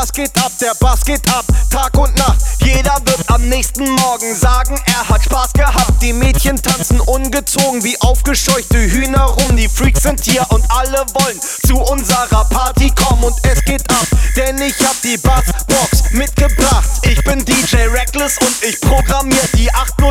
Das geht ab, der Bass geht ab, Tag und Nacht. Jeder wird am nächsten Morgen sagen, er hat Spaß gehabt. Die Mädchen tanzen ungezogen wie aufgescheuchte Hühner rum. Die Freaks sind hier und alle wollen zu unserer Party kommen. Und es geht ab, denn ich hab die Bassbox mitgebracht. Ich bin DJ Reckless und ich programmier die 808.